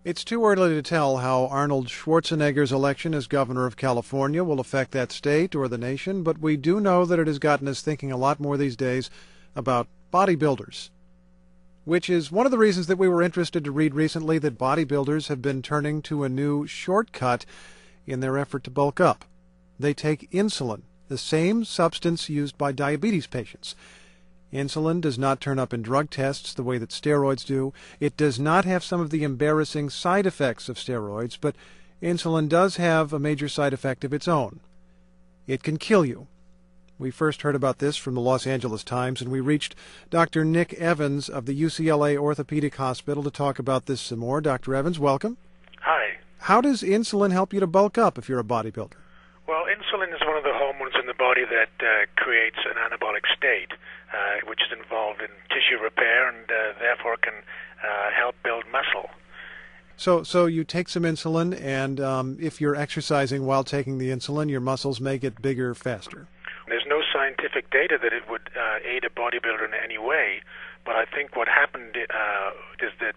It's too early to tell how Arnold Schwarzenegger's election as governor of California will affect that state or the nation, but we do know that it has gotten us thinking a lot more these days about bodybuilders, which is one of the reasons that we were interested to read recently that bodybuilders have been turning to a new shortcut in their effort to bulk up. They take insulin, the same substance used by diabetes patients. Insulin does not turn up in drug tests the way that steroids do. It does not have some of the embarrassing side effects of steroids, but insulin does have a major side effect of its own. It can kill you. We first heard about this from the Los Angeles Times, and we reached Dr. Nick Evans of the UCLA Orthopedic Hospital to talk about this some more. Dr. Evans, welcome. Hi. How does insulin help you to bulk up if you're a bodybuilder? Well, insulin is one of the hormones in the body that creates an anabolic state, which is involved in tissue repair and therefore can help build muscle. So you take some insulin, and if you're exercising while taking the insulin, your muscles may get bigger faster. There's no scientific data that it would aid a bodybuilder in any way, but I think what happened is that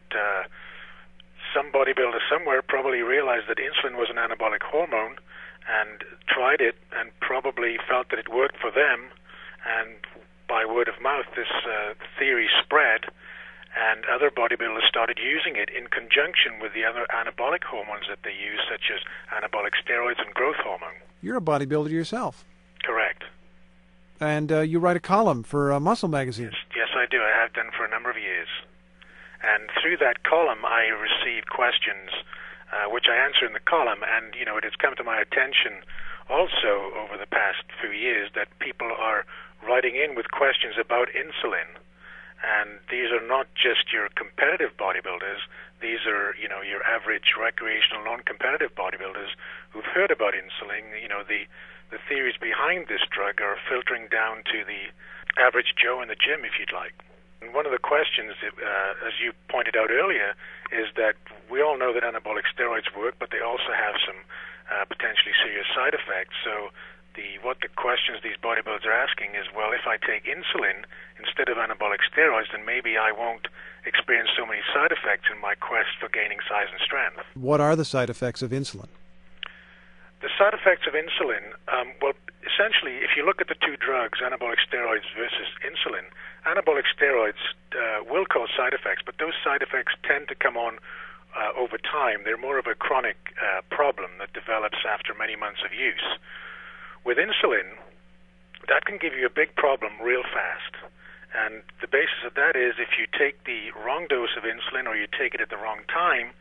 some bodybuilder somewhere probably realized that insulin was an anabolic hormone and tried it and probably felt that it worked for them, and by word of mouth this theory spread, and other bodybuilders started using it in conjunction with the other anabolic hormones that they use, such as anabolic steroids and growth hormone. You're a bodybuilder yourself. Correct. And you write a column for Muscle Magazine. Yes, I do. I have done for a number of years. And through that column, I receive questions which I answer in the column, and it has come to my attention also over the past few years that people are writing in with questions about insulin, and these are not just your competitive bodybuilders. These are your average recreational non-competitive bodybuilders who've heard about insulin. The theories behind this drug are filtering down to the average Joe in the gym, if you'd like. And one of the questions, as you pointed out earlier, is that we all know that anabolic steroids work, but they also have some potentially serious side effects. So what the questions these bodybuilders are asking is, well, if I take insulin instead of anabolic steroids, then maybe I won't experience so many side effects in my quest for gaining size and strength. What are the side effects of insulin? The side effects of insulin, well, essentially, if you look at the two drugs, anabolic steroids versus insulin, anabolic steroids will cause side effects, but those side effects tend to come on over time. They're more of a chronic problem that develops after many months of use. With insulin, that can give you a big problem real fast. And the basis of that is if you take the wrong dose of insulin or you take it at the wrong time,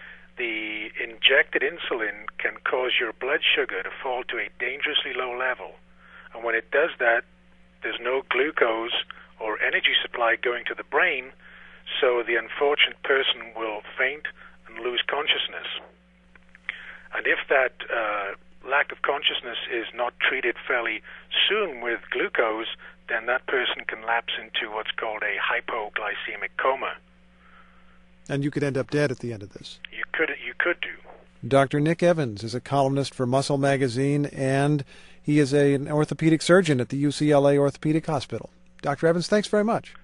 the injected insulin can cause your blood sugar to fall to a dangerously low level. And when it does that, there's no glucose or energy supply going to the brain, so the unfortunate person will faint and lose consciousness. And if that lack of consciousness is not treated fairly soon with glucose, then that person can lapse into what's called a hypoglycemic coma. And you could end up dead at the end of this. You could do. Dr. Nick Evans is a columnist for Muscle Magazine, and he is an orthopedic surgeon at the UCLA Orthopedic Hospital. Dr. Evans, thanks very much.